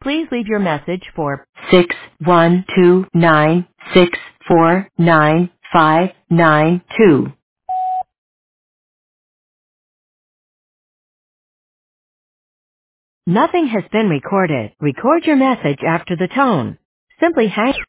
Please leave your message for 61296495592. Nothing has been recorded. Record your message after the tone. Simply hang